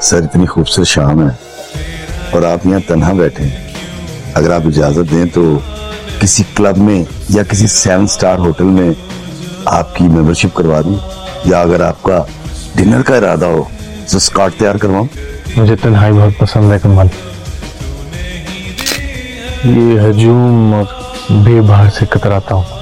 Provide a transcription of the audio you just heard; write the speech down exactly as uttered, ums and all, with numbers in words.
Sir इतनी खूबसूरत शाम है और आप यहाँ तन्हा बैठे हैं। अगर आप इजाजत दें तो किसी क्लब में या किसी सेवन स्टार होटल में आपकी मेंबरशिप करवा दूं, या अगर आपका डिनर का इरादा हो तो स्कॉट तैयार करवाऊं। मुझे तन्हाई बहुत पसंद है कमल। ये हजूम और बेबार से कतराता हूँ।